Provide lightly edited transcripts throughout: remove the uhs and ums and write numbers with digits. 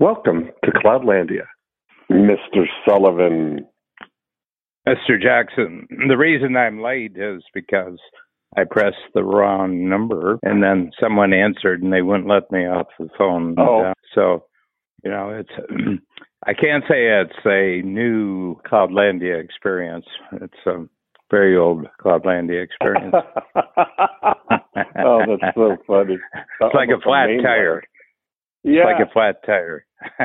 Welcome to Cloudlandia, Mr. Sullivan. Mr. Jackson, the reason I'm late is because I pressed the wrong number and then someone answered and they wouldn't let me off the phone. So, it's I can't say it's a new Cloudlandia experience. It's a very old Cloudlandia experience. Oh, that's so funny. It's like a flat tire. Yeah. It's like a flat tire.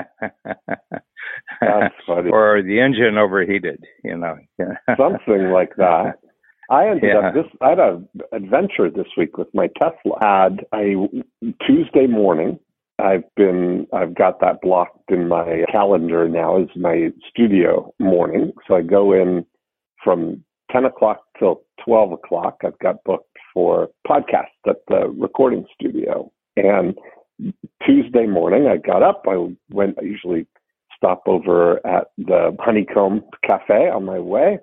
That's funny. Or the engine overheated, Something like that. I had an adventure this week with my Tesla. I had a Tuesday morning. I've got that blocked in my calendar now as my studio morning. So I go in from 10 o'clock till 12 o'clock. I've got booked for podcasts at the recording studio. And Tuesday morning, I got up. I usually stop over at the Honeycomb Cafe on my way.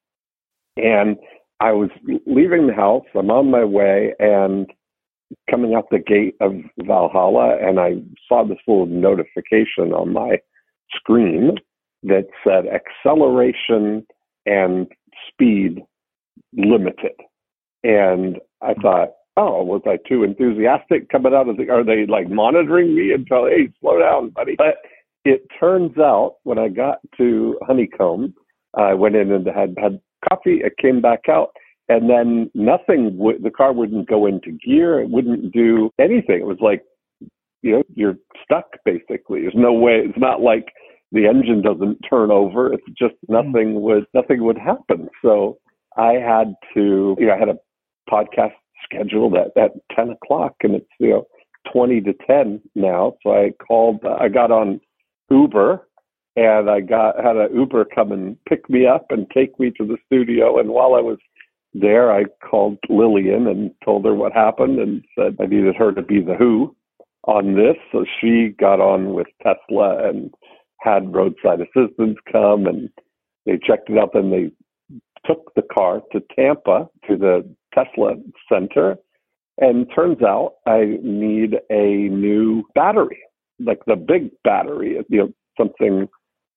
And I was leaving the house. I'm on my way and coming out the gate of Valhalla, and I saw this little notification on my screen that said acceleration and speed limited. And I thought, oh, was I too enthusiastic coming out of are they like monitoring me and tell, hey, slow down, buddy? But it turns out when I got to Honeycomb, I went in and had coffee. I came back out, and then the car wouldn't go into gear. It wouldn't do anything. It was like, you're stuck basically. There's no way. It's not like the engine doesn't turn over. It's just nothing would happen. So I had to, I had a podcast scheduled at 10 o'clock, and it's 20 to 10 now. So I got on Uber, and I had an Uber come and pick me up and take me to the studio. And while I was there, I called Lillian and told her what happened and said I needed her to be the who on this. So she got on with Tesla and had roadside assistance come, and they checked it out. Then they took the car to Tampa to the Tesla center, and turns out I need a new battery, like the big battery. Something.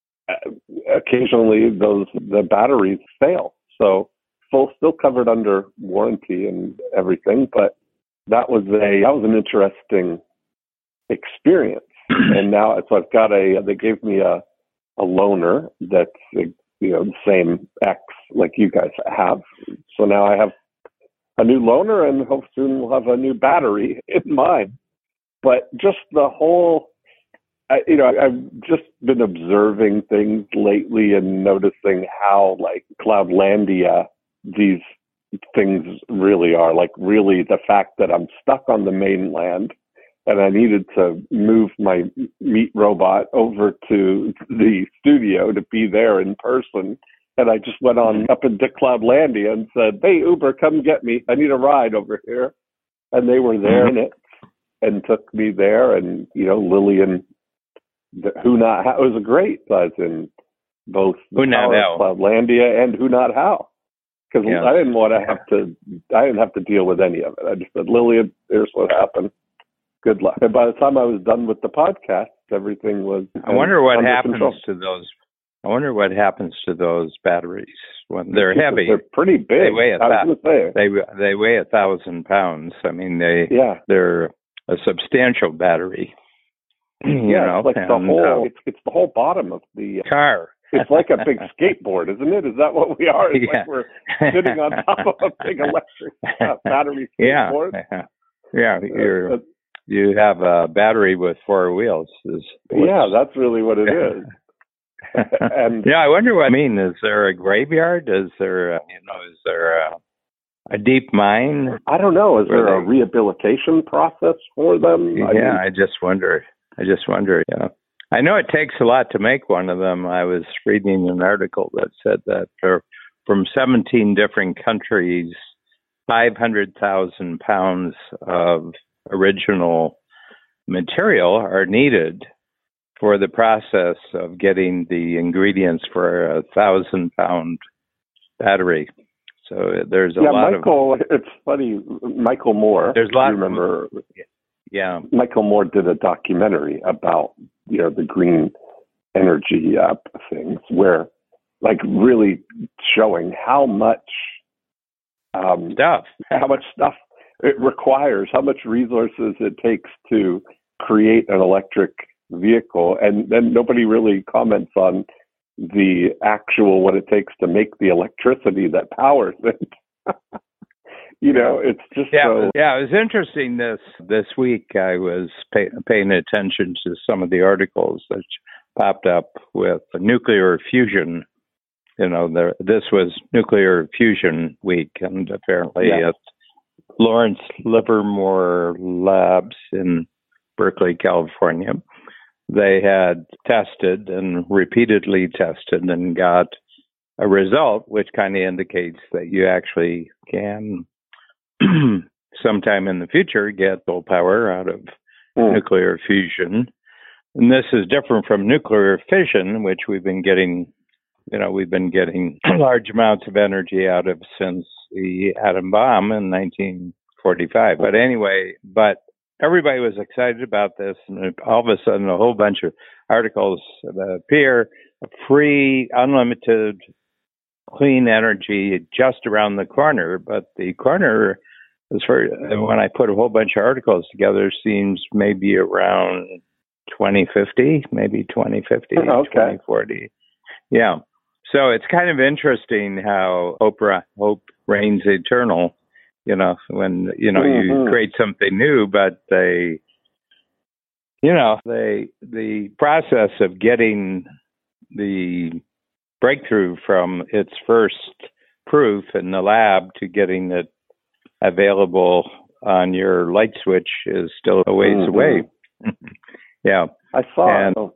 Occasionally, the batteries fail. So still covered under warranty and everything, but that was an interesting experience. And now, so I've got they gave me a loaner that's the same X like you guys have. So now I have a new loaner, and hope soon we'll have a new battery in mine. But just the whole, I've just been observing things lately and noticing how like Cloudlandia these things really are. Like really the fact that I'm stuck on the mainland and I needed to move my meat robot over to the studio to be there in person. And I just went on up into Cloudlandia and said, hey, Uber, come get me. I need a ride over here. And they were there in it and took me there. And, Lillian, Who Not How, it was a great buzz in both Cloudlandia and Who Not How. Because I didn't want to I didn't have to deal with any of it. I just said, Lillian, here's what happened. Good luck. And by the time I was done with the podcast, everything was I wonder what happens control. To those. I wonder what happens to those batteries when they're heavy. They're pretty big. They weigh they weigh 1,000 pounds. I mean, they're a substantial battery. It's like it's the whole bottom of the car. It's like a big skateboard, isn't it? Is that what we are? It's like we're sitting on top of a big electric battery skateboard. You have a battery with four wheels. That's really what it is. And I wonder what I mean. Is there a graveyard? Is there a deep mine? I don't know. Is there a rehabilitation process for them? I just wonder. I know it takes a lot to make one of them. I was reading an article that said that from 17 different countries, 500,000 pounds of original material are needed for the process of getting the ingredients for a 1,000-pound battery. So there's a lot of... It's funny, Michael Moore. There's a lot. Remember? Yeah. Michael Moore did a documentary about the green energy things, where like really showing how much stuff it requires, how much resources it takes to create an electric vehicle, and then nobody really comments on the actual what it takes to make the electricity that powers it. It's just so. Yeah, it was interesting this week. I was paying attention to some of the articles that popped up with nuclear fusion. This was Nuclear Fusion Week, and apparently at Lawrence Livermore Labs in Berkeley, California, they had tested and repeatedly tested and got a result which kind of indicates that you actually can sometime in the future get full power out of nuclear fusion. And this is different from nuclear fission, which we've been getting large amounts of energy out of since the atom bomb in 1945. But anyway, everybody was excited about this, and all of a sudden a whole bunch of articles appear, free, unlimited, clean energy just around the corner. But the corner, when I put a whole bunch of articles together, seems maybe around 2050, maybe 2040. Yeah. So it's kind of interesting how Oprah, hope reigns eternal, when, you create something new, but the process of getting the breakthrough from its first proof in the lab to getting it available on your light switch is still a ways away. Yeah. I saw it.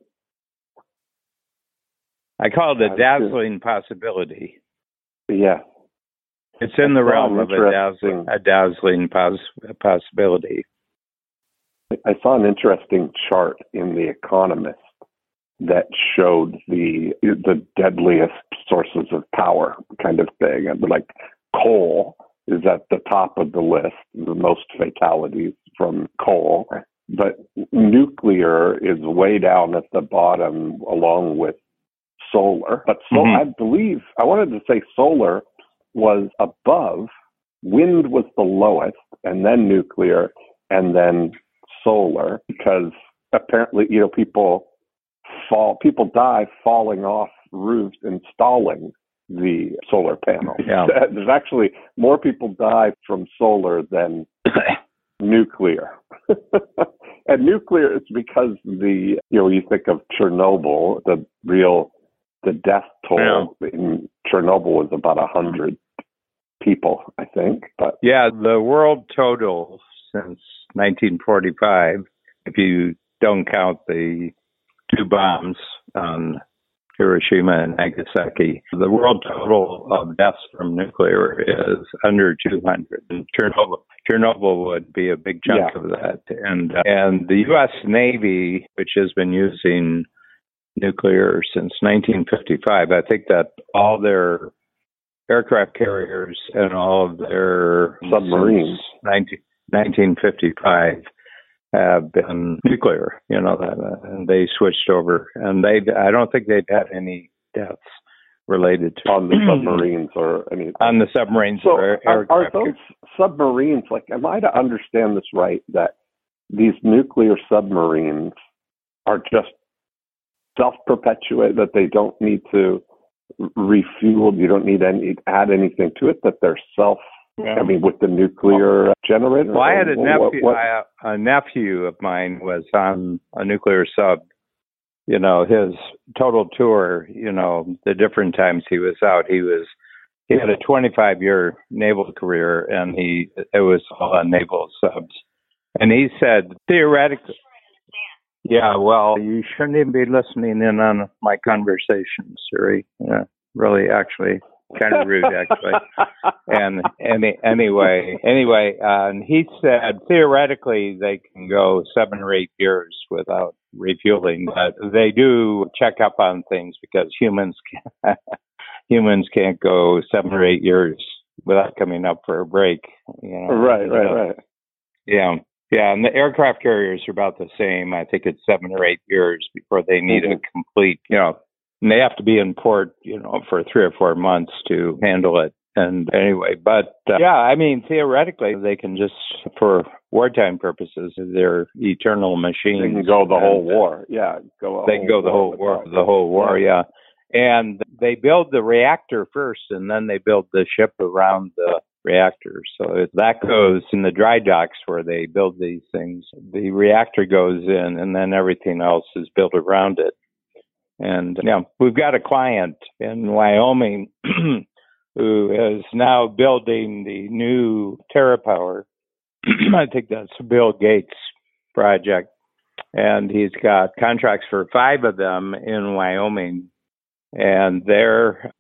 I call it a dazzling possibility. Yeah. It's in the realm of a dazzling possibility. I saw an interesting chart in The Economist that showed the deadliest sources of power kind of thing. And like coal is at the top of the list, the most fatalities from coal. But nuclear is way down at the bottom along with solar. But I believe, I wanted to say solar was above, wind was the lowest, and then nuclear, and then solar, because apparently, people die falling off roofs installing the solar panel. Yeah. There's actually more people die from solar than nuclear. And nuclear is because you think of Chernobyl, the death toll in Chernobyl was about 100 people, I think. But the world total since 1945, if you don't count the two bombs on Hiroshima and Nagasaki, the world total of deaths from nuclear is under 200. And Chernobyl would be a big chunk of that. And the U.S. Navy, which has been using nuclear since 1955, I think that all their aircraft carriers and all of their submarines, 1955, have been nuclear, and they switched over, and I don't think they've had any deaths related to on the submarines or anything. On the submarines or aircraft. Are those submarines, am I to understand this right, that these nuclear submarines are just self-perpetuate, that they don't need to refuel, you don't need add anything to it, that they're with the nuclear generator? Well, I had a nephew of mine was on a nuclear sub. His total tour, the different times he was out, he had a 25-year naval career, and it was all on naval subs. And he said, theoretically, you shouldn't even be listening in on my conversation, Siri. Yeah, really, actually. Kind of rude, actually. And anyway, and he said theoretically they can go 7 or 8 years without refueling, but they do check up on things because humans can't go 7 or 8 years without coming up for a break. Right. Yeah. Yeah, and the aircraft carriers are about the same. I think it's 7 or 8 years before they need a complete, and they have to be in port, for 3 or 4 months to handle it. And anyway, but theoretically, they can just, for wartime purposes, they're eternal machines. They can go the whole war. Yeah, they can go the whole war. The whole war, yeah. And they build the reactor first, and then they build the ship around the reactor. So that goes in the dry docks where they build these things. The reactor goes in, and then everything else is built around it. And we've got a client in Wyoming who is now building the new TerraPower. I think that's Bill Gates' project. And he's got contracts for 5 of them in Wyoming. And they're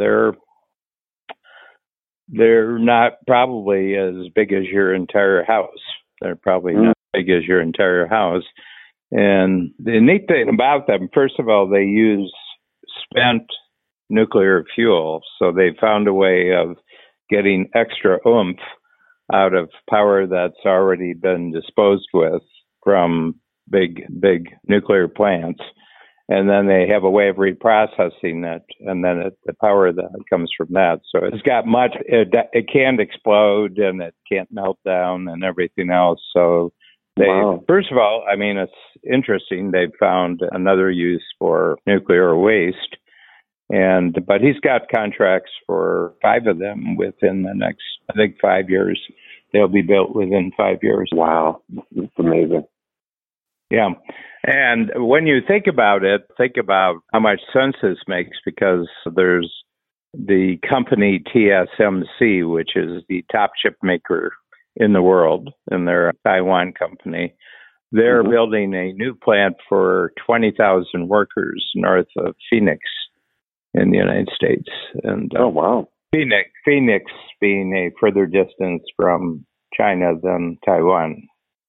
not probably as big as your entire house. They're probably not as big as your entire house. And the neat thing about them, first of all, they use spent nuclear fuel. So they found a way of getting extra oomph out of power that's already been disposed with from big nuclear plants. And then they have a way of reprocessing it, and then the power that comes from that. So it's got it can't explode, and it can't melt down and everything else. So first of all, it's interesting. They've found another use for nuclear waste. But he's got contracts for 5 of them within the next, I think, 5 years. They'll be built within 5 years. Wow. It's amazing. Yeah. And when you think about it, think about how much sense this makes, because there's the company TSMC, which is the top chip maker in the world, and they're a Taiwan company. They're building a new plant for 20,000 workers north of Phoenix in the United States. And Phoenix being a further distance from China than Taiwan.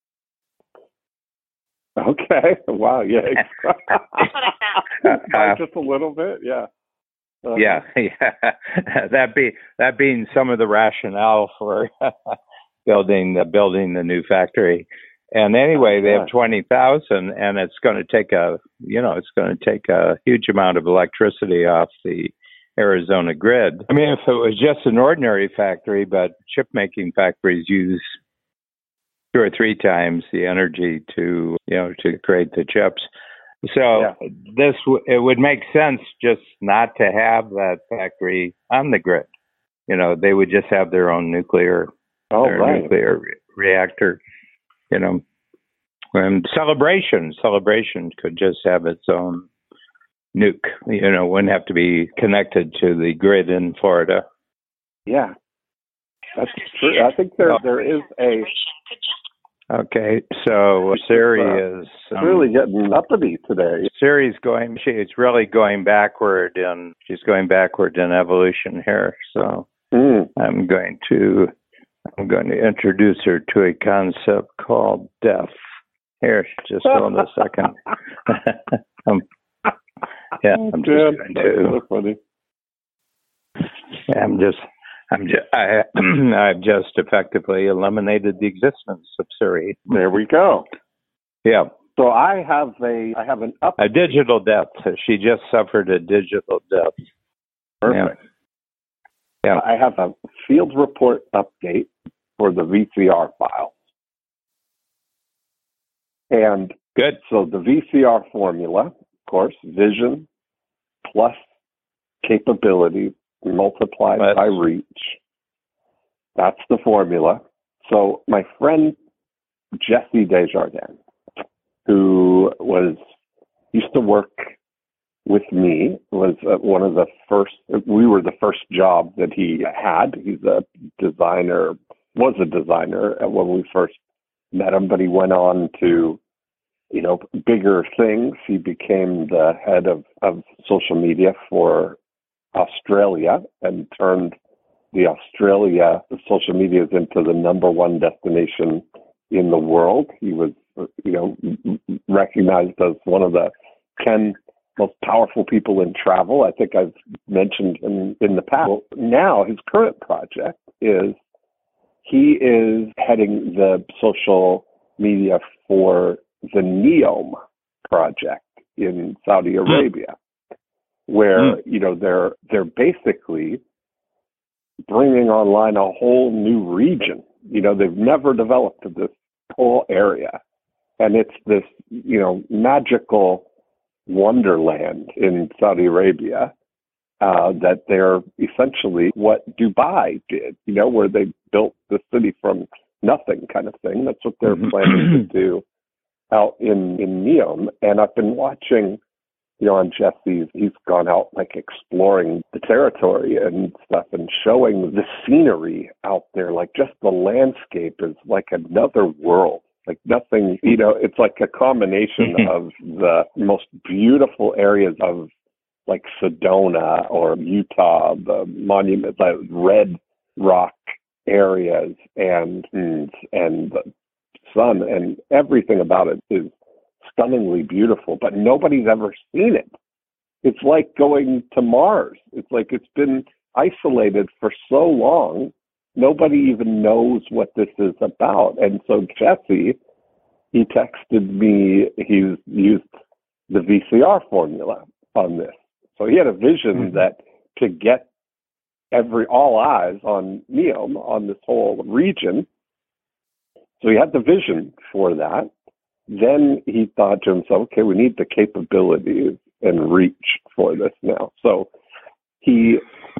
Okay. Wow. Yeah. Just a little bit. Yeah. Yeah. That being some of the rationale for building the new factory. And anyway, they have 20,000, and it's going to take a huge amount of electricity off the Arizona grid. If it was just an ordinary factory, but chip making factories use 2 or 3 times the energy to create the chips. So it would make sense just not to have that factory on the grid. They would just have their own nuclear reactor. And Celebration could just have its own nuke. Wouldn't have to be connected to the grid in Florida. Yeah, that's true. I think there is a. Okay, so Siri is really getting uppity today. Siri's she's really going backward, and she's going backward in evolution here. So I'm going to introduce her to a concept called death. Here, just hold a second. I'm I've just effectively eliminated the existence of Siri. There we go. Yeah. So I have a digital death. She just suffered a digital death. Perfect. Yeah. I have a field report update for the VCR file. And good. So the VCR formula, of course, vision plus capability multiplied by reach. That's the formula. So my friend Jesse Desjardins, who used to work with me, was one of the first. We were the first job that he had. He's was a designer when we first met him, but he went on to bigger things. He became the head of social media for Australia and turned the social medias into the number 1 destination in the world. He was, recognized as one of the 10 most powerful people in travel. I think I've mentioned in the past. Well, now his current project is he is heading the social media for the NEOM project in Saudi Arabia, where they're basically bringing online a whole new region. They've never developed this whole area, and it's this magical wonderland in Saudi Arabia that they're essentially what Dubai did, where they built the city from nothing kind of thing. That's what they're planning to do out in NEOM. And I've been watching, on Jesse's, he's gone out like exploring the territory and stuff and showing the scenery out there. Like just the landscape is like another world. Like nothing, it's like a combination of the most beautiful areas of like Sedona or Utah, the monument, the red rock areas and the sun and everything about it is stunningly beautiful, but nobody's ever seen it. It's like going to Mars. It's like it's been isolated for so long. Nobody even knows what this is about. And so Jesse, he texted me, he's used the VCR formula on this. So he had a vision that to get all eyes on NEOM, on this whole region. So he had the vision for that. Then he thought to himself, okay, we need the capabilities and reach for this now. So he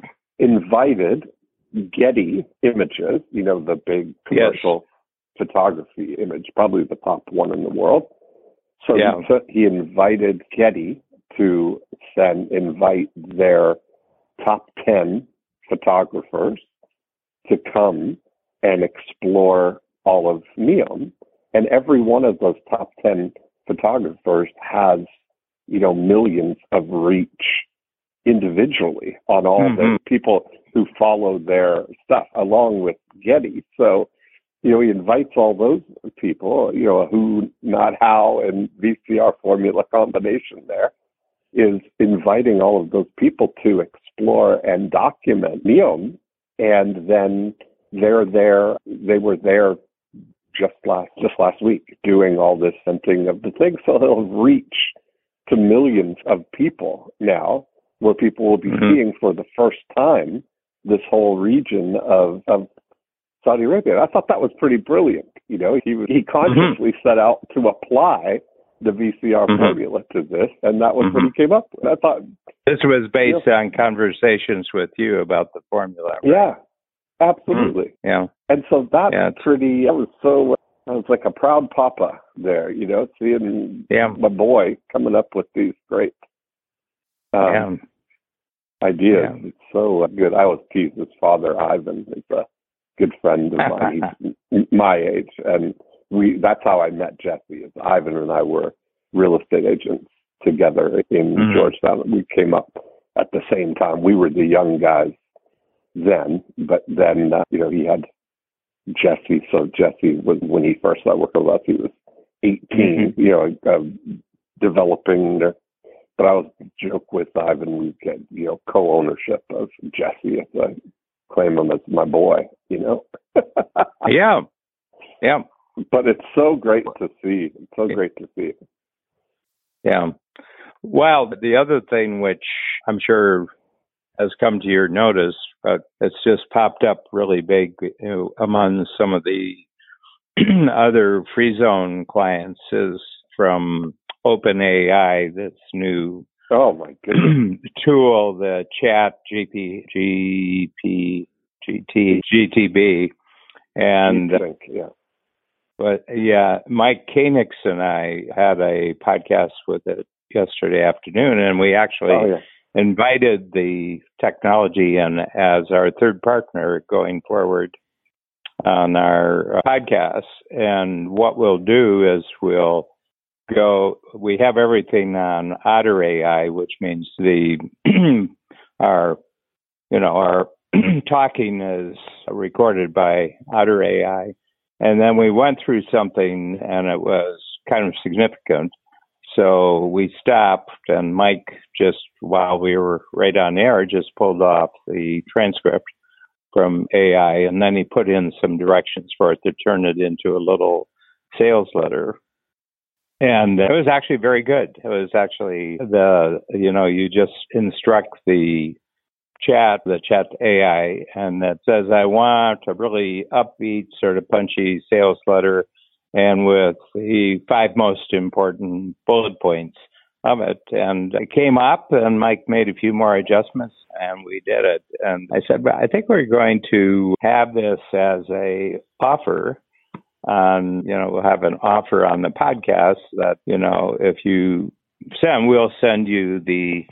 invited Getty Images, the big commercial photography image, probably the top one in the world. So he invited Getty to invite their top 10 photographers to come and explore all of NEOM. And every one of those top 10 photographers has, millions of reach individually on all the people who follow their stuff along with Getty. So, he invites all those people, a who, not how, and VCR formula combination there is inviting all of those people to explore and document NEOM. And then they were there just last week doing all this hunting of the thing. So they'll reach to millions of people now, where people will be seeing for the first time this whole region of Saudi Arabia. I thought that was pretty brilliant. He consciously set out to apply the VCR formula to this, and that was what he came up with. I thought this was based on conversations with you about the formula. Right? Yeah, absolutely. Yeah, and so that's pretty. I was like a proud papa there, seeing my boy coming up with these great ideas. Yeah. It's so good. I always tease his father, Ivan, is a good friend of mine. He's my age, and that's how I met Jesse. Is Ivan and I were real estate agents together in Georgetown. We came up at the same time. We were the young guys then, but then he had Jesse. So Jesse was, when he first started working with us, he was 18. Developing. But I was joke with Ivan. We get co-ownership of Jesse as I claim him as my boy. Yeah. But it's so great to see. It's so great to see. Yeah. Well, the other thing which I'm sure has come to your notice, but it's just popped up really big among some of the other free zone clients is from OpenAI, this new tool, the Chat GTB. And but Mike Koenigs and I had a podcast with it yesterday afternoon, and we actually invited the technology in as our third partner going forward on our podcast. And what we'll do is we have everything on Otter AI, which means our talking is recorded by Otter AI. And then we went through something, and it was kind of significant. So we stopped, and Mike, just while we were right on air, just pulled off the transcript from AI, and then he put in some directions for it to turn it into a little sales letter. And it was actually very good. It was actually you just instruct the chat AI, and that says, I want a really upbeat, sort of punchy sales letter, and with the 5 most important bullet points of it. And it came up, and Mike made a few more adjustments, and we did it. And I said, I think we're going to have this as a offer. We'll have an offer on the podcast that, if you send, we'll send you the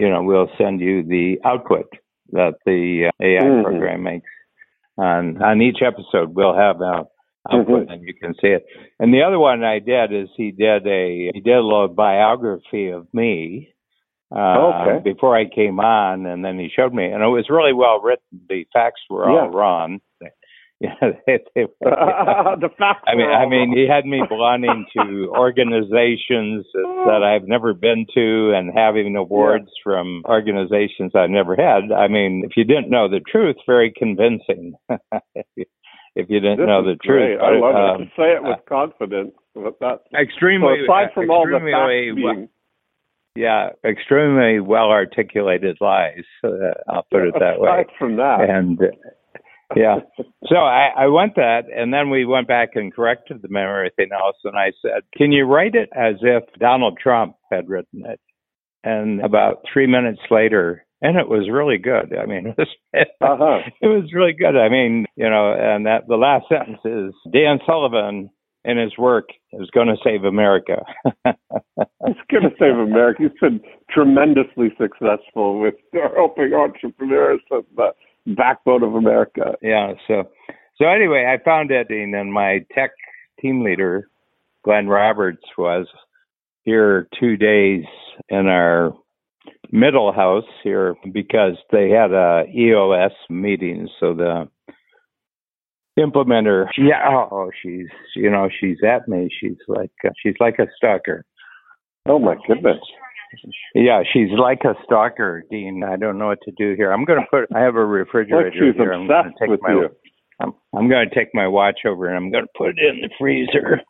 output that the AI program makes. On each episode, we'll have an output, and you can see it. And the other one I did is he did a little biography of me before I came on, and then he showed me, and it was really well written. The facts were all wrong. Yeah, the facts. I mean, he had me belonging to organizations that I've never been to, and having awards from organizations I've never had. I mean, if you didn't know the truth, very convincing. If you didn't know the truth, I love it. To say it with confidence. Extremely. So aside from all the facts being. Extremely well articulated lies. I'll put it that way. Aside from that, and. So I went that, and then we went back and corrected them and everything else, and I said, can you write it as if Donald Trump had written it? And about 3 minutes later, and it was really good. I mean, it was really good. I mean, and that the last sentence is, Dan Sullivan in his work is going to save America. He's going to save America. He's been tremendously successful with helping entrepreneurs and the backbone of America. Yeah. So anyway, I found it, and my tech team leader, Glenn Roberts, was here 2 days in our middle house here because they had a EOS meeting. So the implementer, she's at me. She's like a stalker. Oh my goodness. Yeah, she's like a stalker, Dean. I don't know what to do here. I have a refrigerator here. I'm going to take my watch over, and I'm going to put it in the freezer.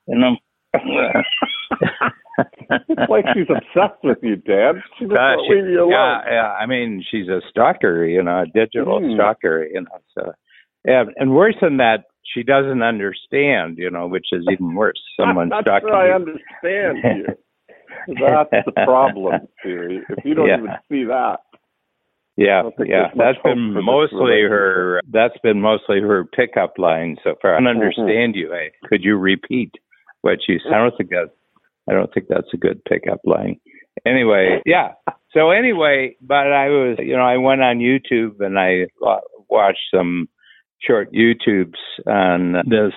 It's like she's obsessed with you, Dan. She just won't leave you alone. Yeah. I mean, she's a stalker, a digital stalker, So, and worse than that, she doesn't understand, which is even worse. Someone stalking you. I understand you. That's the problem, Siri. If you don't even see that. That's been mostly her pickup line so far. I don't understand you. Hey, could you repeat what you said? I don't think that's a good pickup line. Anyway, So anyway, but I went on YouTube and I watched some short YouTubes on this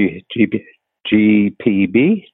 GPT.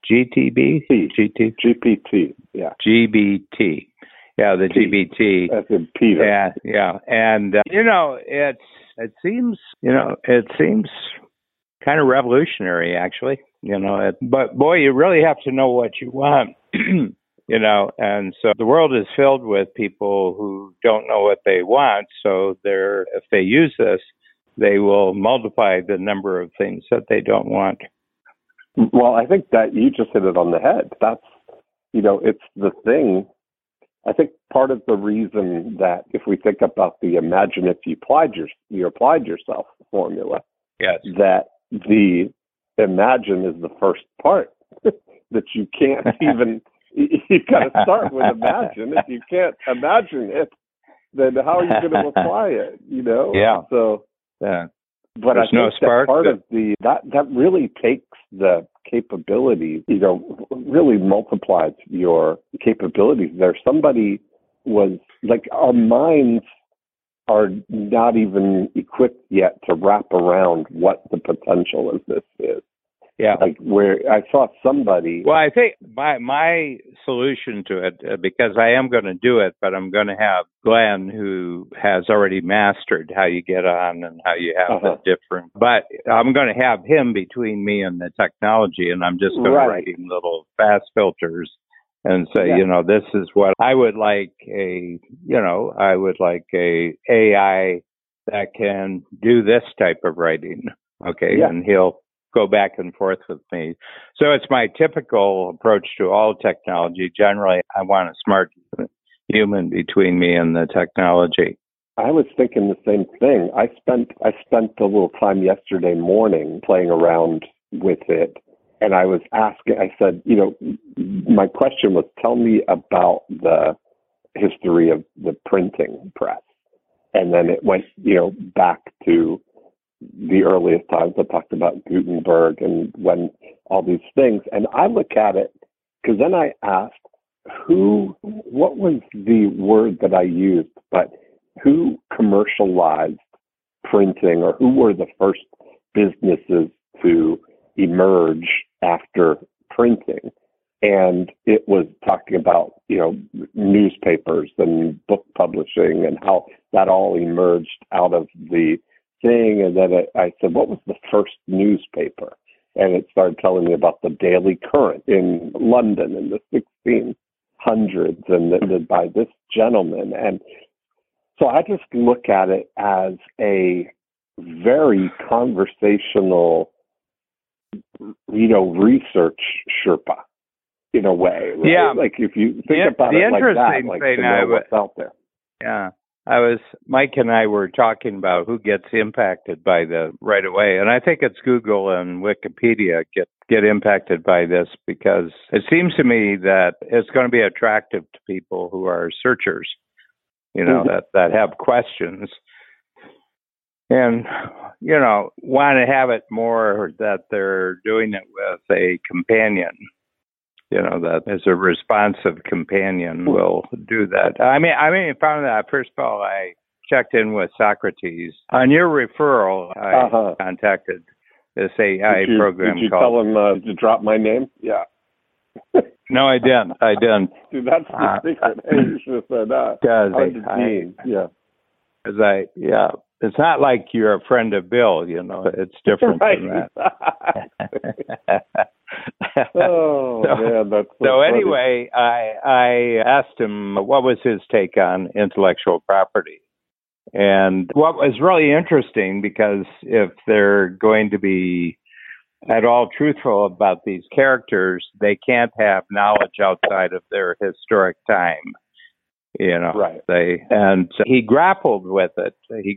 Yeah. GBT. Yeah, the GBT. That's in Peter. Yeah. And it seems kind of revolutionary, actually. But boy, you really have to know what you want. And so the world is filled with people who don't know what they want. So if they use this, they will multiply the number of things that they don't want. Well, I think that you just hit it on the head. That's, it's the thing. I think part of the reason that if we think about the imagine if you applied yourself formula, yes, that the imagine is the first part that you can't even, you've got to start with imagine. If you can't imagine it, then how are you going to apply it, Yeah. So, yeah. But there's I think no spark. That part of that really takes the capabilities, really multiplies your capabilities. Somebody was like, our minds are not even equipped yet to wrap around what the potential of this is. Yeah. Like where I saw somebody. Well, I think my solution to it, because I am going to do it, but I'm going to have Glenn, who has already mastered how you get on and how you have the different. But I'm going to have him between me and the technology, and I'm just going to write him little fast filters and say, this is what I would like a AI that can do this type of writing. Okay. Yeah. And he'll go back and forth with me. So it's my typical approach to all technology. Generally, I want a smart human between me and the technology. I was thinking the same thing. I spent a little time yesterday morning playing around with it, and I was asking, I said, my question was, tell me about the history of the printing press. And then it went, back to the earliest times. I talked about Gutenberg and when all these things. And I look at it, because then I asked, what was the word that I used, but who commercialized printing, or who were the first businesses to emerge after printing? And it was talking about, newspapers and book publishing and how that all emerged out of the thing. And then I said, what was the first newspaper? And it started telling me about the Daily Current in London in the 1600s and by this gentleman. And so I just look at it as a very conversational, research Sherpa in a way. Right? Yeah. Like if you think about it like that, like to know what's out there. Yeah. Mike and I were talking about who gets impacted by right away. And I think it's Google and Wikipedia get impacted by this, because it seems to me that it's going to be attractive to people who are searchers. That have questions and, want to have it more that they're doing it with a companion, that as a responsive companion will do that. I mean, found that, first of all, I checked in with Socrates. On your referral, I contacted this AI program. Did you tell him to drop my name? Yeah. No, I didn't. Dude, that's the secret. Hey, you should have said that. It's not like you're a friend of Bill, it's different than that. Man, that's so funny. Anyway, I asked him what was his take on intellectual property. And what was really interesting, because if they're going to be at all truthful about these characters, they can't have knowledge outside of their historic time. Right. And he grappled with it.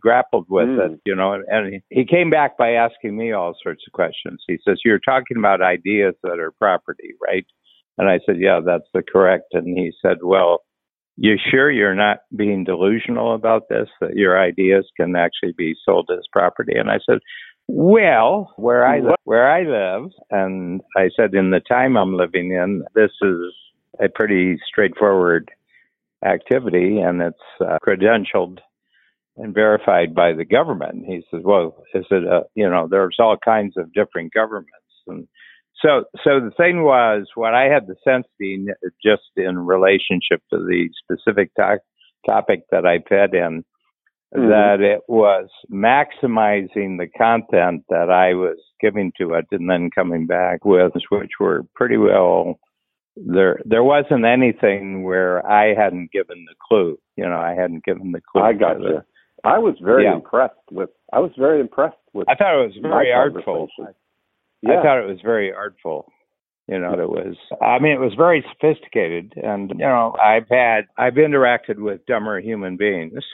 And he came back by asking me all sorts of questions. He says, "You're talking about ideas that are property, right?" And I said, "Yeah, that's correct." And he said, "Well, you sure you're not being delusional about this, that your ideas can actually be sold as property?" And I said, "Well, where I live," and I said, "in the time I'm living in, this is a pretty straightforward activity, and it's credentialed and verified by the government." He says, "Well, is it there's all kinds of different governments." And so the thing was, what I had the sense being, just in relationship to the specific topic that I fed in, that it was maximizing the content that I was giving to it and then coming back with, which were pretty well, there wasn't anything where I hadn't given the clue. I hadn't given the clue. I got you. I was very impressed with. I thought it was very artful. I thought it was very artful. It was very sophisticated, and I've interacted with dumber human beings.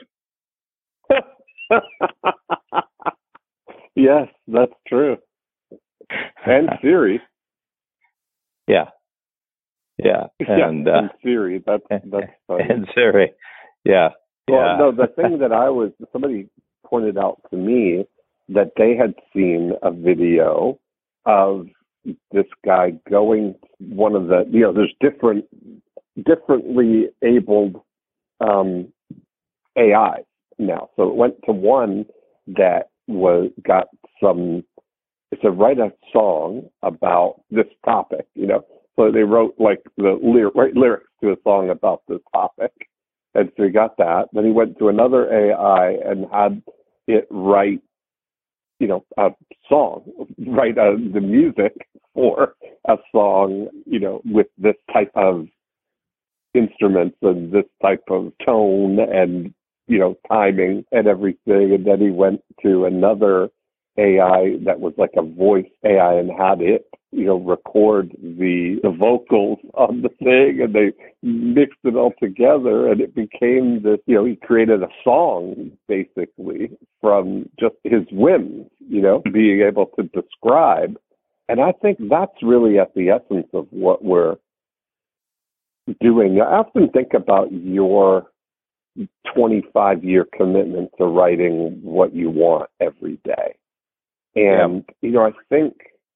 Yes, that's true. And Siri. Yeah. And Siri. That's funny. And Siri. Yeah. Well, no, the thing that somebody pointed out to me that they had seen a video of this guy going one of the, there's differently abled AI now. So it went to one that got some, it's a write a song about this topic, So they wrote like the lyrics to a song about this topic. And so he got that. Then he went to another AI and had it write, a song, write the music for a song, with this type of instruments and this type of tone and, timing and everything. And then he went to another AI that was like a voice AI and had it, record the vocals on the thing, and they mixed it all together, and it became this, he created a song basically from just his whims, being able to describe. And I think that's really at the essence of what we're doing. I often think about your 25-year commitment to writing what you want every day. And, I think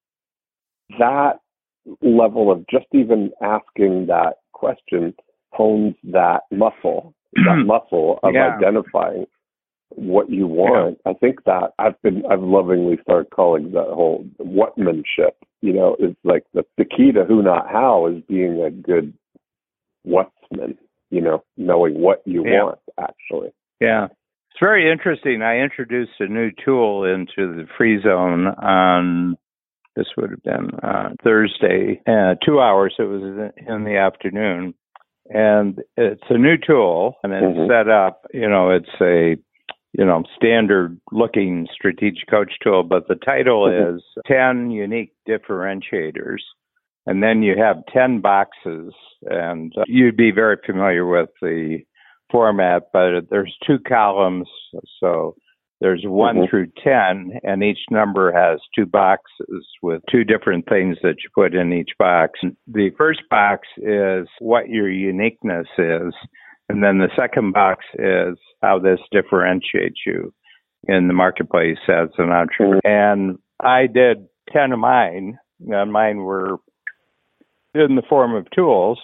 that level of just even asking that question hones that muscle of identifying what you want. I think that I've lovingly started calling that whole whatmanship, is like the key to who, not how, is being a good whatsman, knowing what you want, actually. Yeah. It's very interesting. I introduced a new tool into the Free Zone on, this would have been Thursday, 2 hours. It was in the afternoon. And it's a new tool, and it's set up, it's a, standard looking strategic coach tool, but the title is 10 unique differentiators. And then you have 10 boxes, and you'd be very familiar with the format, but there's 2 columns. So there's 1 through 10, and each number has 2 boxes with 2 different things that you put in each box. The first box is what your uniqueness is, and then the second box is how this differentiates you in the marketplace as an entrepreneur. And I did 10 of mine, and mine were in the form of tools.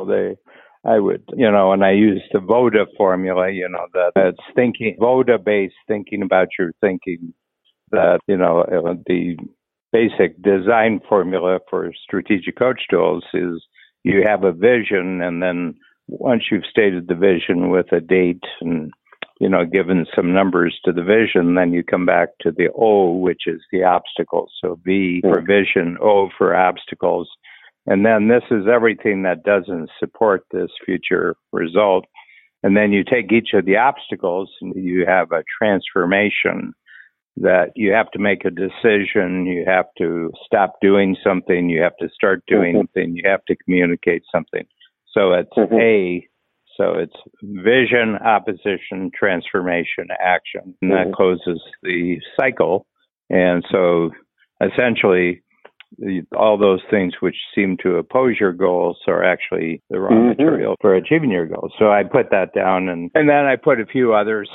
I would, and I used the VODA formula, that it's thinking, VODA-based thinking about your thinking, that, the basic design formula for strategic coach tools is you have a vision, and then once you've stated the vision with a date and, given some numbers to the vision, then you come back to the O, which is the obstacles. So V for vision, O for obstacles. And then this is everything that doesn't support this future result. And then you take each of the obstacles and you have a transformation that you have to make a decision. You have to stop doing something. You have to start doing something. You have to communicate something. So it's A. So it's vision, opposition, transformation, action. And that closes the cycle. And so essentially, all those things which seem to oppose your goals are actually the wrong material for achieving your goals. So I put that down, and then I put a few others.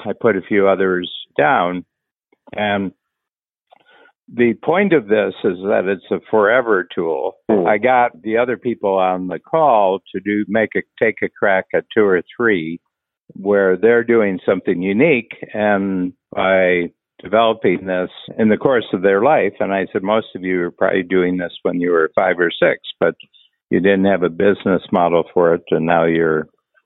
Down. And the point of this is that it's a forever tool. I got the other people on the call to take a crack at 2 or 3 where they're doing something unique, and by developing this in the course of their life. And I said, most of you are probably doing this when you were 5 or 6, but you didn't have a business model for it. And now you're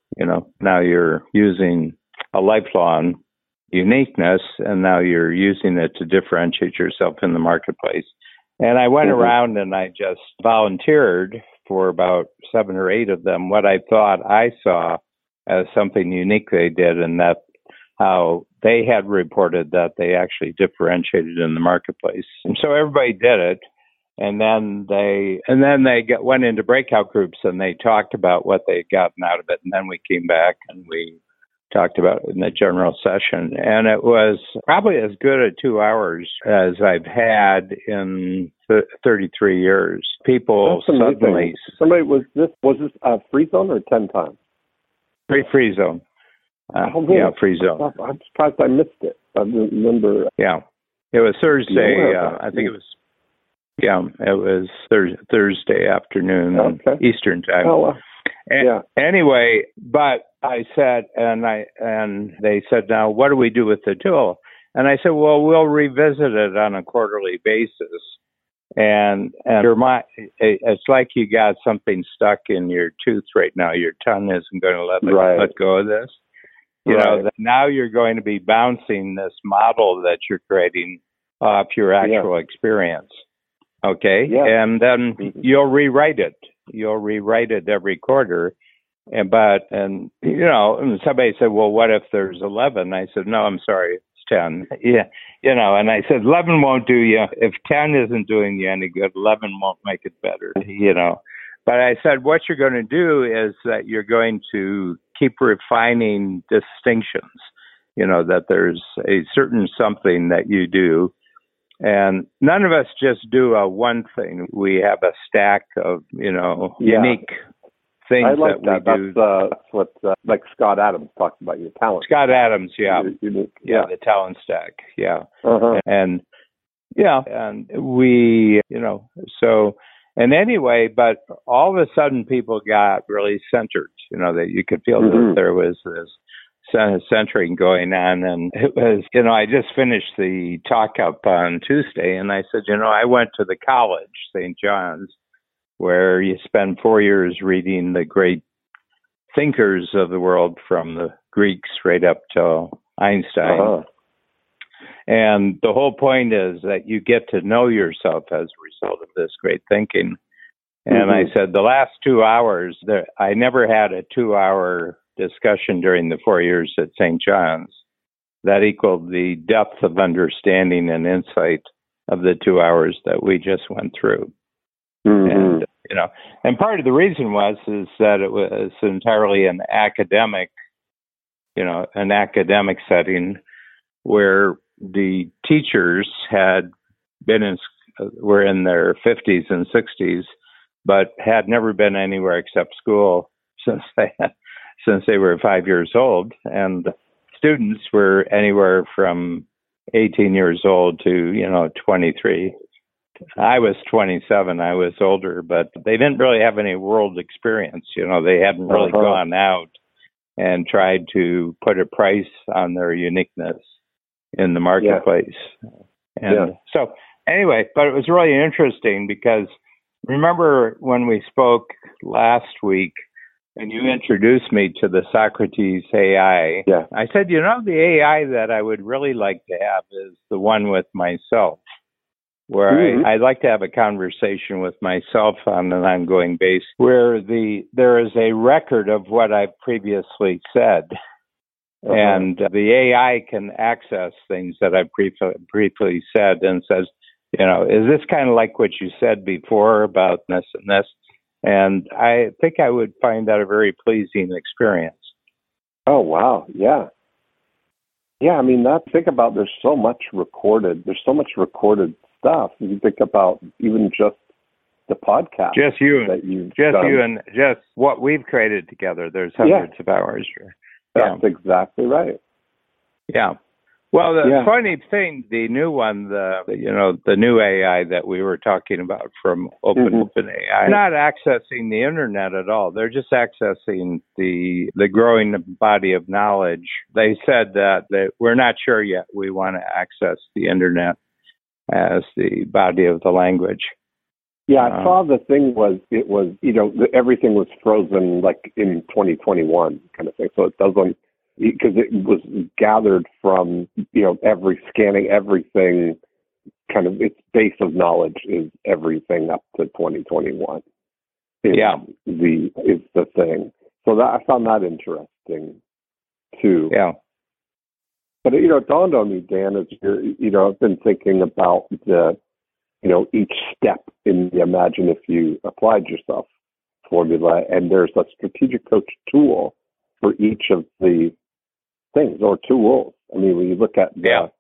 using a lifelong uniqueness, and now you're using it to differentiate yourself in the marketplace. And I went around and I just volunteered for about 7 or 8 of them what I thought I saw as something unique they did, and that how they had reported that they actually differentiated in the marketplace. And so everybody did it. And then they went into breakout groups and they talked about what they'd gotten out of it. And then we came back and we talked about it in the general session. And it was probably as good a 2 hours as I've had in 33 years. People suddenly... was this Free Zone or 10 times? Free Zone. Free Zone. I'm surprised I missed it. I remember. Yeah, it was Thursday. I think it was. Yeah, it was Thursday afternoon Eastern time. Oh, Anyway, but I said, and they said, now what do we do with the tool? And I said, well, we'll revisit it on a quarterly basis. And it's like you got something stuck in your tooth right now. Your tongue isn't going to let go of this. Now you're going to be bouncing this model that you're creating off your actual experience. Okay. Yeah. And then you'll rewrite it. You'll rewrite it every quarter. And somebody said, well, what if there's 11? I said, no, I'm sorry. It's 10. Yeah, and I said 11 won't do you. If 10 isn't doing you any good, 11 won't make it better. But I said what you're going to do is that you're going to keep refining distinctions. That there's a certain something that you do. And none of us just do a one thing. We have a stack of, unique things I like that we do. That's what, like Scott Adams talked about your talent. Scott Adams, yeah. Yeah, the talent stack, yeah. Uh-huh. And we, and anyway, but all of a sudden people got really centered, that you could feel that there was this centering going on. And it was, I just finished the talk up on Tuesday, and I said, I went to the college, St. John's, where you spend 4 years reading the great thinkers of the world, from the Greeks right up to Einstein. Uh-huh. And the whole point is that you get to know yourself as a result of this great thinking. And I said, the last 2 hours, I never had a 2-hour discussion during the 4 years at St. John's that equaled the depth of understanding and insight of the 2 hours that we just went through. And, and part of the reason is that it was entirely an academic setting where the teachers were in their 50s and 60s, but had never been anywhere except school since they were 5 years old, and students were anywhere from 18 years old to 23. I was 27. I was older, but they didn't really have any world experience. They hadn't really gone out and tried to put a price on their uniqueness in the marketplace. And so anyway, but it was really interesting because remember when we spoke last week and you introduced me to the Socrates AI, I said, the AI that I would really like to have is the one with myself, where I'd like to have a conversation with myself on an ongoing basis, where there is a record of what I've previously said. And the AI can access things that I've briefly said and says, is this kind of like what you said before about this and this? And I think I would find that a very pleasing experience. Oh, wow. Yeah. Yeah, I mean, think about there's so much recorded stuff. You think about even just the podcast. Just you and just what we've created together. There's hundreds of hours. That's exactly right. Yeah. Well, the funny thing, the new one, the new AI that we were talking about from OpenAI, not accessing the internet at all. They're just accessing the growing body of knowledge. They said that we're not sure yet. We want to access the internet as the body of the language. Yeah, I saw the thing everything was frozen like in 2021 kind of thing. So it doesn't, because it was gathered from, scanning everything, kind of its base of knowledge is everything up to 2021. Is the thing. So I found that interesting too. Yeah. But it dawned on me, Dan, as I've been thinking about each step in the Imagine If You Applied Yourself formula, and there's a strategic coach tool for each of the things, or tools. I mean, when you look at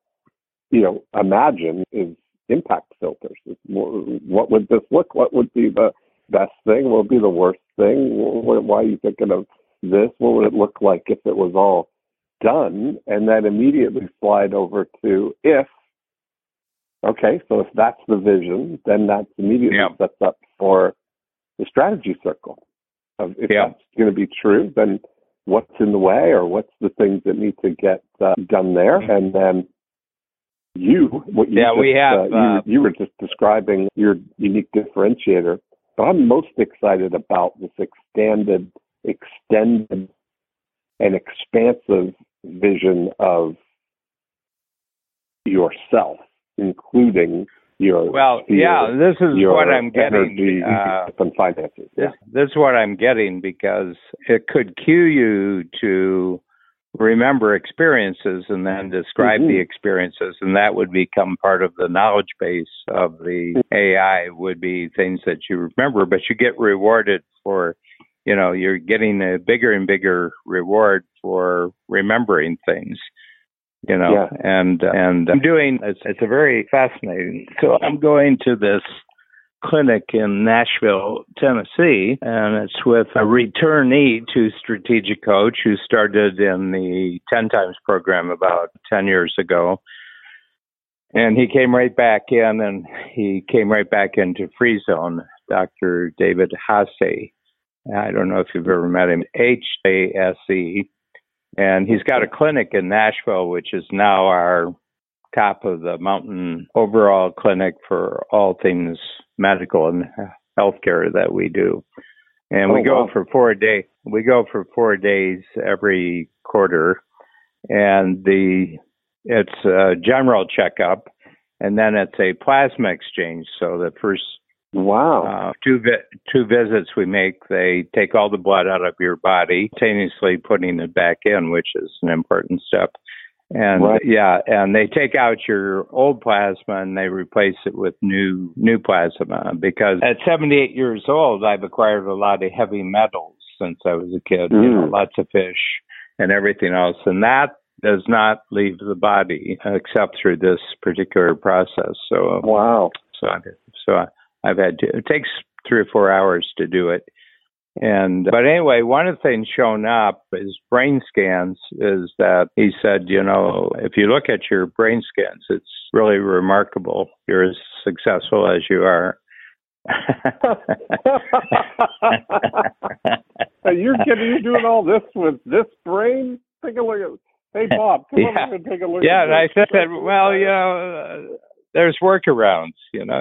Imagine is impact filters. It's more, what would this look? What would be the best thing? What would be the worst thing? Why are you thinking of this? What would it look like if it was all done? And then immediately slide over to if. Okay, so if that's the vision, then that's immediately sets up for the strategy circle. If that's going to be true, then what's in the way, or what's the things that need to get done there? And then you were just describing your unique differentiator. But I'm most excited about this extended and expansive vision of yourself, including your this is what I'm getting. And finances. This is what I'm getting, because it could cue you to remember experiences and then describe the experiences, and that would become part of the knowledge base of the AI, would be things that you remember, but you get rewarded for, you're getting a bigger and bigger reward for remembering things. And I'm doing, it's a very fascinating. So I'm going to this clinic in Nashville, Tennessee, and it's with a returnee to Strategic Coach who started in the 10 Times program about 10 years ago. And he came right back in, and he came right back into Free Zone, Dr. David Hase. I don't know if you've ever met him, Hase. And he's got a clinic in Nashville, which is now our top of the mountain overall clinic for all things medical and healthcare that we do. And we go for 4 days. We go for 4 days every quarter, and it's a general checkup, and then it's a plasma exchange. So the first two visits we make, they take all the blood out of your body, simultaneously putting it back in, which is an important step. And and they take out your old plasma and they replace it with new plasma, because at 78 years old, I've acquired a lot of heavy metals since I was a kid, lots of fish and everything else. And that does not leave the body except through this particular process. So, I've had to, it takes 3 or 4 hours to do it. But anyway, one of the things shown up is brain scans, is that he said, if you look at your brain scans, it's really remarkable. You're as successful as you are. You're doing all this with this brain? Take a look at, hey, Bob, come over and take a look at and I this. said, well, there's workarounds,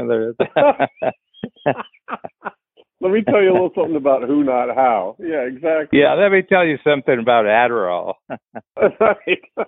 Let me tell you a little something about who, not how. Yeah, exactly. Yeah, let me tell you something about Adderall. Right.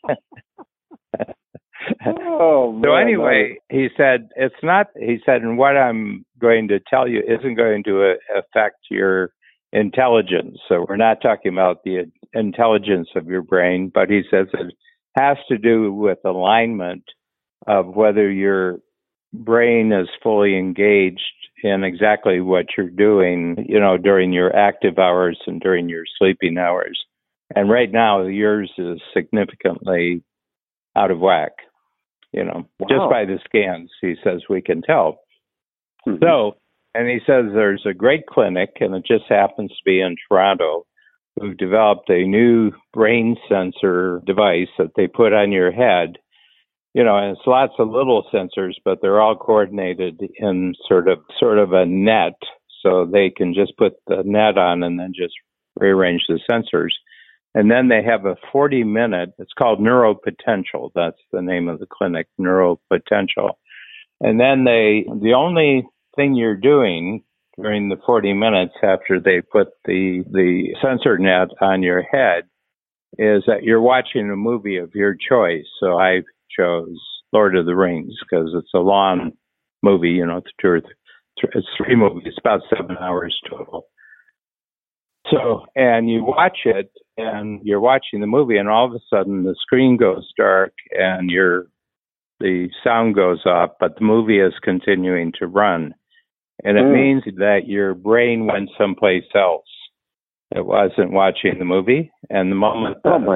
Oh, man. So anyway, he said, and what I'm going to tell you isn't going to affect your intelligence. So we're not talking about the intelligence of your brain, but he says it has to do with alignment of whether your brain is fully engaged in exactly what you're doing, during your active hours and during your sleeping hours. And right now, yours is significantly out of whack, just by the scans, he says we can tell. So, and he says there's a great clinic, and it just happens to be in Toronto, who've developed a new brain sensor device that they put on your head. And it's lots of little sensors, but they're all coordinated in sort of a net, so they can just put the net on and then just rearrange the sensors. And then they have a 40-minute, it's called Neuropotential. That's the name of the clinic, Neuropotential. And then the only thing you're doing during the 40 minutes after they put the sensor net on your head is that you're watching a movie of your choice. So I chose Lord of the Rings because it's a long movie, it's 3 movies, it's about 7 hours total. So, and you watch it and you're watching the movie and all of a sudden the screen goes dark and the sound goes off, but the movie is continuing to run. And it means that your brain went someplace else. It wasn't watching the movie. And the moment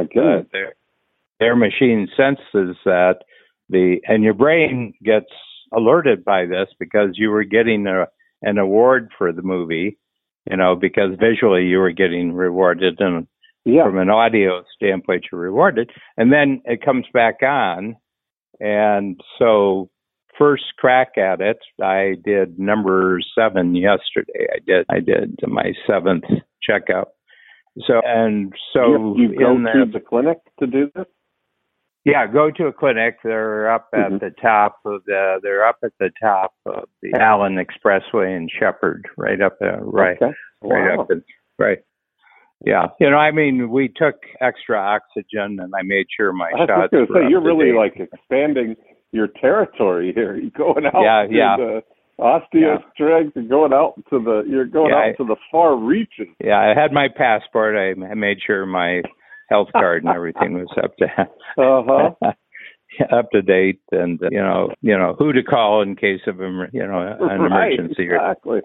their machine senses that and your brain gets alerted by this because you were getting an award for the movie, because visually you were getting rewarded, and from an audio standpoint you're rewarded. And then it comes back on. And so first crack at it, I did number 7 yesterday. I did my 7th checkup. So you go to the clinic to do this? Yeah, go to a clinic. They're up at the top of the Allen Expressway in Shepherd, right up there, right. Okay. Wow. Right. Yeah. We took extra oxygen, and I made sure my shots were up to date. You're really expanding your territory here. You're going out to the osteostrength and going out to the out to the far reaches. Yeah, I had my passport. I made sure my health card and everything was up to date, and who to call in case of an emergency. Exactly.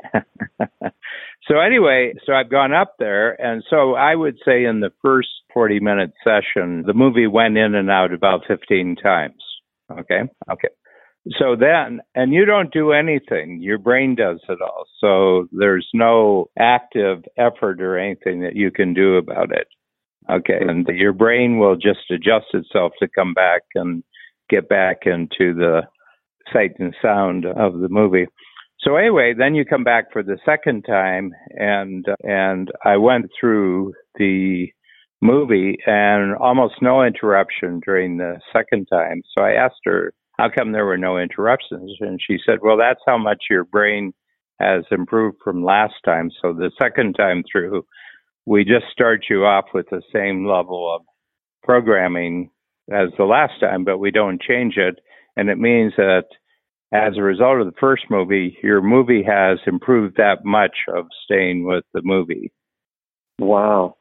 So anyway, I've gone up there, and so I would say in the first 40-minute session, the movie went in and out about 15 times. Okay. So then, and you don't do anything, your brain does it all. So there's no active effort or anything that you can do about it. Okay. And your brain will just adjust itself to come back and get back into the sight and sound of the movie. So anyway, then you come back for the second time, and I went through the movie and almost no interruption during the second time. So I asked her, how come there were no interruptions? And she said, well, that's how much your brain has improved from last time. So the second time through, we just start you off with the same level of programming as the last time, but we don't change it. And it means that as a result of the first movie, your movie has improved that much of staying with the movie. Wow.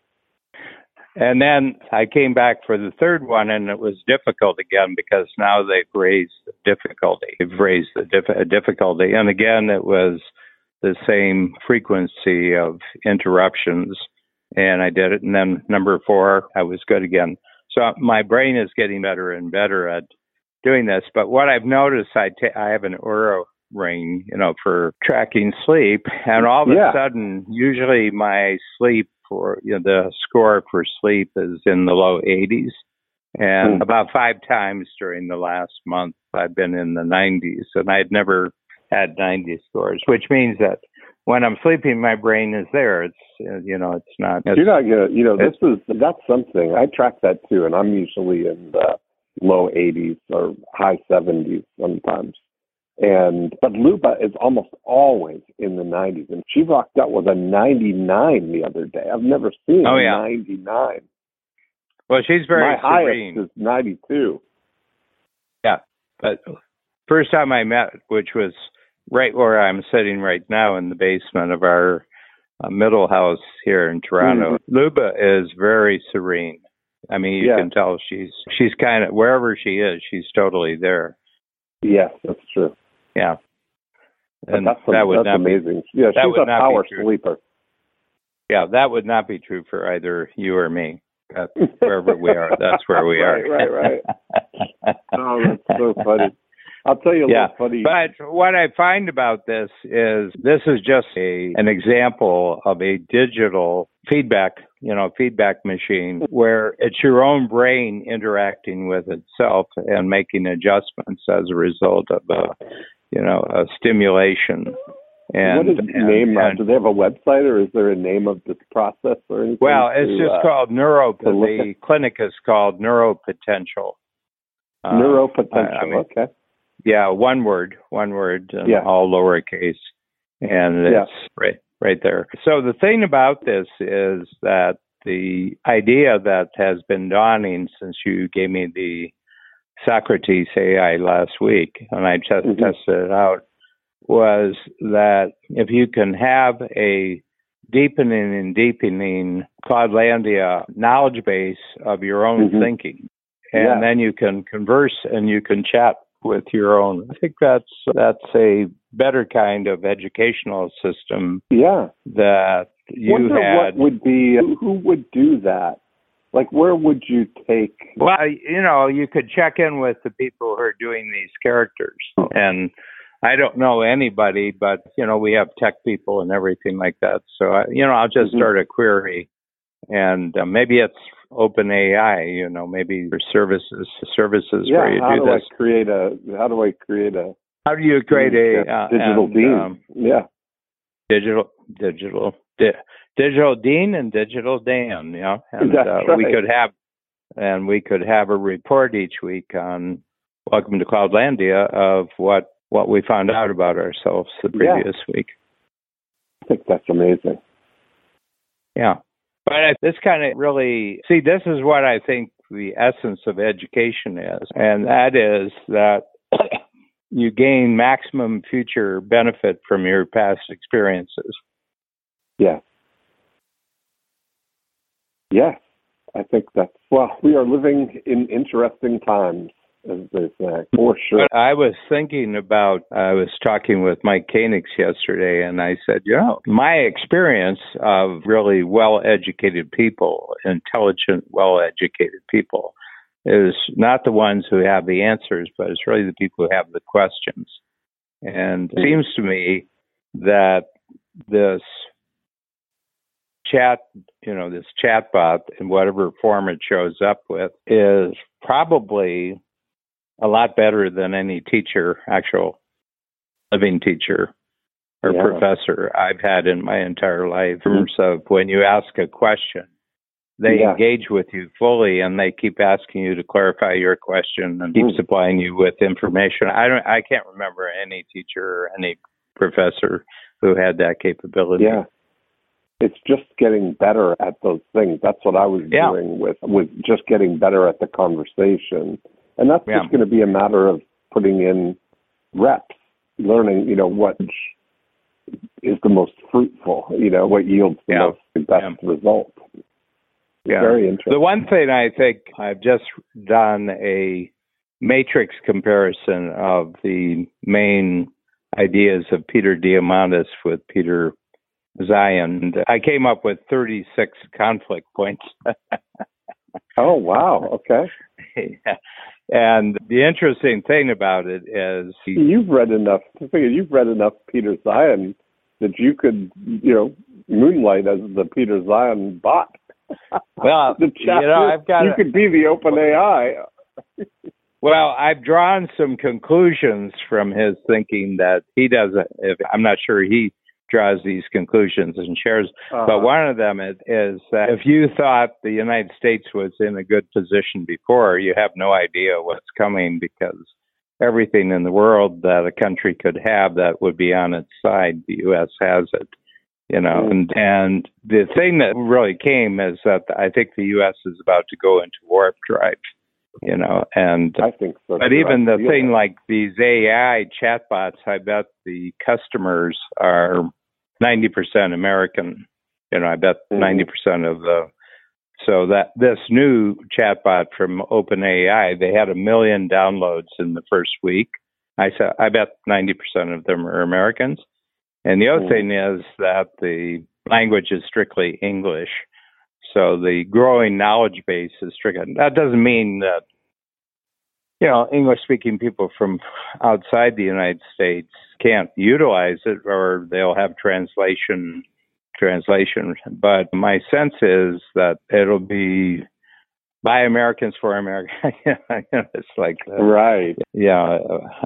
And then I came back for the third one, and it was difficult again because now they've raised the difficulty. They've raised the difficulty. And again, it was the same frequency of interruptions, and I did it. And then number 4, I was good again. So my brain is getting better and better at doing this. But what I've noticed, I have an Oura ring, for tracking sleep, and all of a sudden, usually my sleep for the score for sleep is in the low 80s, and about 5 times during the last month I've been in the 90s, and I'd never had 90 scores, which means that when I'm sleeping, my brain is there. It's it's not. You're not gonna. That's something. I track that too, and I'm usually in the low 80s or high 70s sometimes. But Luba is almost always in the 90s, and she rocked out with a 99 the other day. I've never seen a 99. Well, she's very serene. My highest is 92. Yeah, but first time I met, which was right where I'm sitting right now in the basement of our middle house here in Toronto, Luba is very serene. I mean, you can tell she's kind of, wherever she is, she's totally there. Yes, that's true. Yeah. And that's amazing. Yeah, she's a power sleeper. Yeah, that would not be true for either you or me. Wherever we are, that's where we are. Right. Oh, that's so funny. I'll tell you a little funny. But what I find about this is just an example of a digital feedback machine where it's your own brain interacting with itself and making adjustments as a result of a stimulation. And what is the name? Do they have a website, or is there a name of this process or anything? Well, it's just called the clinic is called Neuropotential. Neuropotential. Okay. Yeah, one word, all lowercase, and it's right there. So the thing about this is that the idea that has been dawning since you gave me the Socrates AI last week, and I tested it out, was that if you can have a deepening Cloudlandia knowledge base of your own thinking, and then you can converse and you can chat with your own. I think that's a better kind of educational system. Yeah. That you had. What would be? Who would do that? Like, where would you take? Well, you could check in with the people who are doing these characters, and I don't know anybody, but we have tech people and everything like that. So I'll just start a query, and maybe it's OpenAI, maybe for services where you do this. How do you create a digital dean? Digital Dean and Digital Dan, and that's right. we could have a report each week on Welcome to Cloudlandia of what we found out about ourselves the previous week. I think that's amazing. Yeah. But this kind of really, this is what I think the essence of education is, and that is that you gain maximum future benefit from your past experiences. Yeah. Yes, I think that's, well, we are living in interesting times, as they say, for sure. But I was talking with Mike Koenigs yesterday, and I said, my experience of really well-educated people, intelligent, well-educated people, is not the ones who have the answers, but it's really the people who have the questions. And it seems to me that this this chatbot in whatever form it shows up with is probably a lot better than any teacher, actual living teacher or professor I've had in my entire life. In terms of when you ask a question, they engage with you fully, and they keep asking you to clarify your question and keep supplying you with information. I can't remember any teacher or any professor who had that capability. Yeah. It's just getting better at those things. That's what I was doing with just getting better at the conversation. And that's just going to be a matter of putting in reps, learning, what is the most fruitful, what yields the best result. Yeah. Very interesting. The one thing I think I've just done a matrix comparison of the main ideas of Peter Diamandis with Peter Zeihan. I came up with 36 conflict points. Oh, wow. Okay. Yeah. And the interesting thing about it is you've read enough Peter Zeihan that you could, moonlight as the Peter Zeihan bot. Well, you could be the OpenAI. Well, I've drawn some conclusions from his thinking that he doesn't. I'm not sure he draws these conclusions and shares. But one of them is that if you thought the United States was in a good position before, you have no idea what's coming, because everything in the world that a country could have that would be on its side, the U.S. has it. And the thing that really came is that I think the U.S. is about to go into warp drive, and I think so. But even the thing like these AI chatbots, I bet the customers are 90% American. I bet 90% of so that this new chatbot from OpenAI, they had 1 million downloads in the first week. I bet 90% of them are Americans. And the other thing is that the language is strictly English. So the growing knowledge base is strictly. That doesn't mean that, English-speaking people from outside the United States can't utilize it, or they'll have translation. But my sense is that it'll be by Americans for Americans. It's like that. Right. Yeah.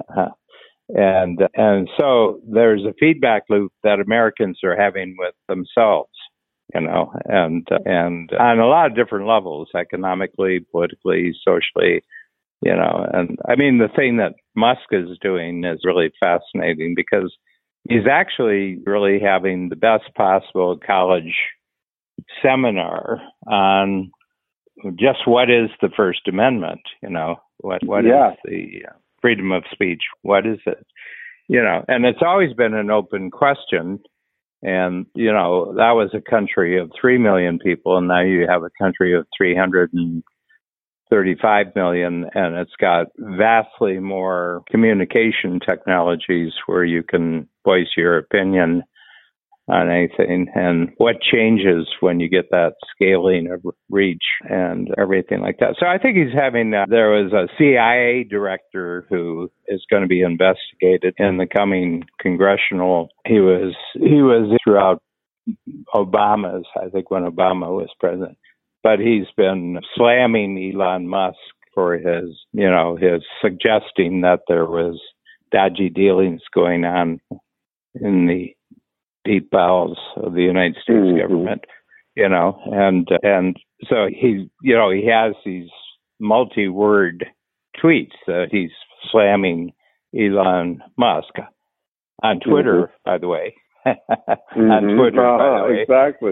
And so there's a feedback loop that Americans are having with themselves, and on a lot of different levels, economically, politically, socially, and I mean, the thing that Musk is doing is really fascinating, because he's actually really having the best possible college seminar on just what is the First Amendment, what is the freedom of speech, what is it, and it's always been an open question. And, that was a country of 3 million people, and now you have a country of 335 million, and it's got vastly more communication technologies where you can voice your opinion on anything, and what changes when you get that scaling of reach and everything like that. So I think he's having, there was a CIA director who is going to be investigated in the coming congressional. He was throughout Obama's, I think when Obama was president, but he's been slamming Elon Musk for his suggesting that there was dodgy dealings going on in the deep bowels of the United States government, and so he has these multi-word tweets that he's slamming Elon Musk on Twitter, by the way. On Twitter, by the way. Exactly.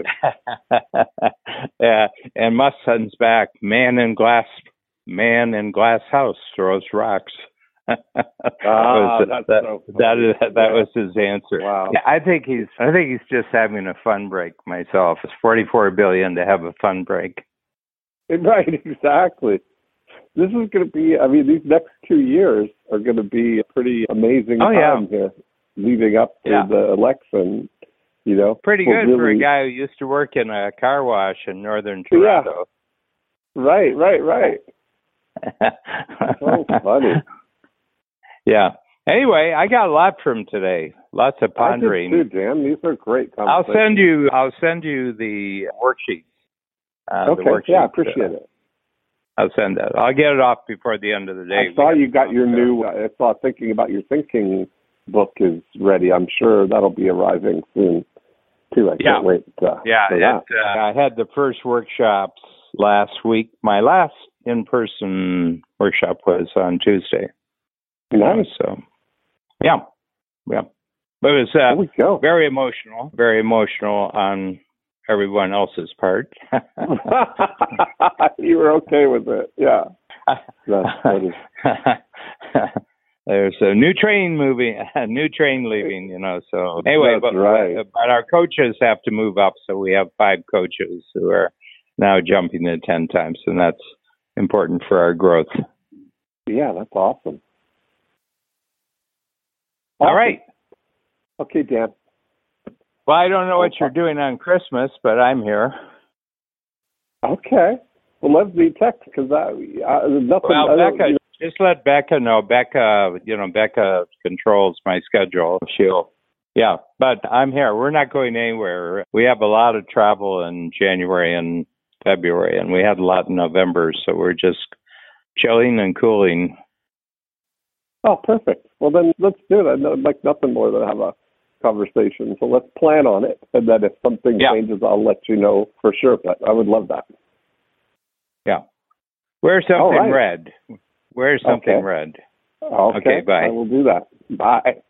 And Musk sends back, man in glass house throws rocks. That was his answer. Wow. Yeah, I think he's just having a fun break myself. It's $44 billion to have a fun break. Right, exactly. This is going to be, I mean, these next 2 years are going to be a pretty amazing time here leading up to the election, you know. Pretty good for a guy who used to work in a car wash in northern Toronto. Yeah. Right. So funny. Yeah. Anyway, I got a lot from today. Lots of pondering. I did too, Dan. These are great conversations. I'll send you the worksheets. Okay. The worksheets, yeah, I appreciate it. I'll send that. I'll get it off before the end of the day. I saw you got your new. I saw Thinking About Your Thinking book is ready. I'm sure that'll be arriving soon too. I can't wait. I had the first workshops last week. My last in-person workshop was on Tuesday. Nice. So, yeah. But it was very emotional on everyone else's part. You were okay with it, yeah. That's funny. There's a new train leaving, you know. So anyway, but our coaches have to move up, so we have 5 coaches who are now jumping to 10 times, and that's important for our growth. Yeah, that's awesome. All right. Okay, Dan. Well, I don't know what you're doing on Christmas, but I'm here. Okay. Well, let's be text because nothing. Well, Becca, just let Becca know. Becca controls my schedule. But I'm here. We're not going anywhere. We have a lot of travel in January and February, and we had a lot in November, so we're just chilling and cooling. Oh, perfect. Well, then let's do it. I'd like nothing more than have a conversation. So let's plan on it. And then if something changes, I'll let you know for sure. But I would love that. Yeah. Wear something red. Wear something red. Okay, bye. I will do that. Bye.